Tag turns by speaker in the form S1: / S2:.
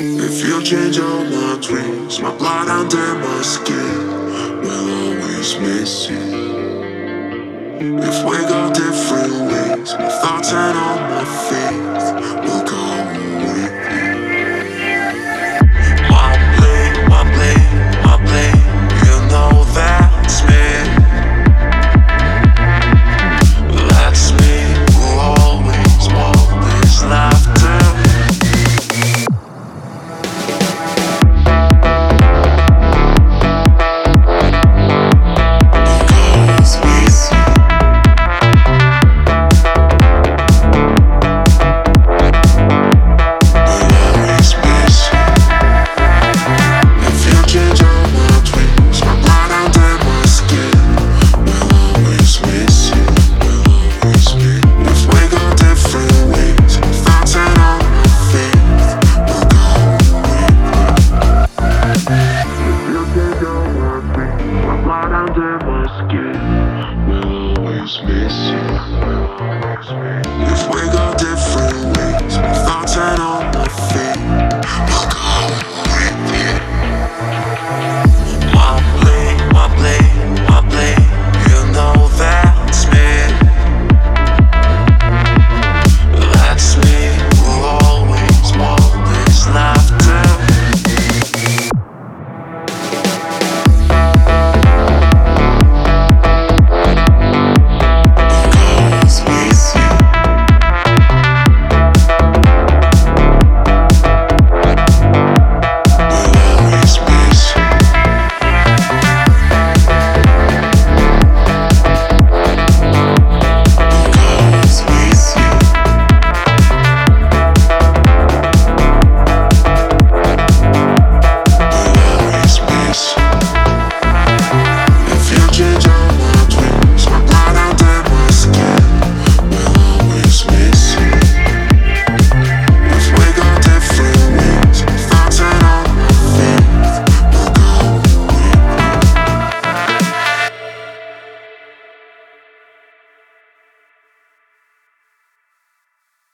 S1: If you change all my dreams, my blood under my skin will always miss you. If we go different ways, my thoughts ain't on my feet.